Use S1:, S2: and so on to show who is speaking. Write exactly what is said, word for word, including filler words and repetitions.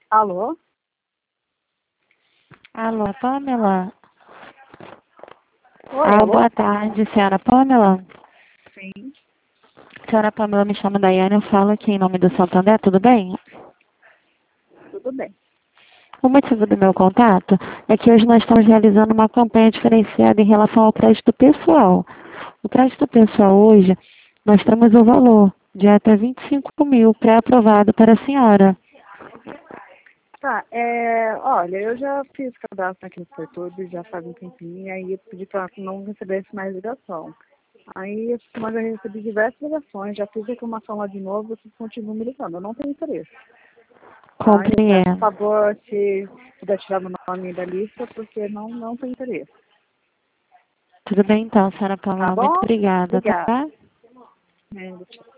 S1: Alô?
S2: Alô, Pamela?
S1: Oi,
S2: Ah,
S1: alô?
S2: boa tarde, senhora Pamela.
S1: Sim,
S2: Senhora Pamela, me chamo Daiane, eu falo aqui em nome do Santander, tudo bem?
S1: tudo bem.
S2: O motivo do meu contato é que hoje nós estamos realizando uma campanha diferenciada em relação ao crédito pessoal. O crédito pessoal hoje, nós temos o valor de até vinte e cinco mil pré-aprovado para a senhora.
S1: Tá, é, olha, eu já fiz cadastro aqui no Fortube já faz um tempinho, aí eu pedi para que não recebesse mais ligação. Aí, mas eu recebi diversas ligações, já fiz reclamação lá de novo, vocês continuam me ligando, eu não tenho interesse. Tá? Eu peço, por
S2: Compreendo.
S1: favor, se puder tirar meu nome da lista, porque não, não tenho interesse.
S2: Tudo bem então, senhora
S1: Tá
S2: Pamela, muito
S1: bom?
S2: obrigada,
S1: Obrigada.
S2: tá?
S1: É,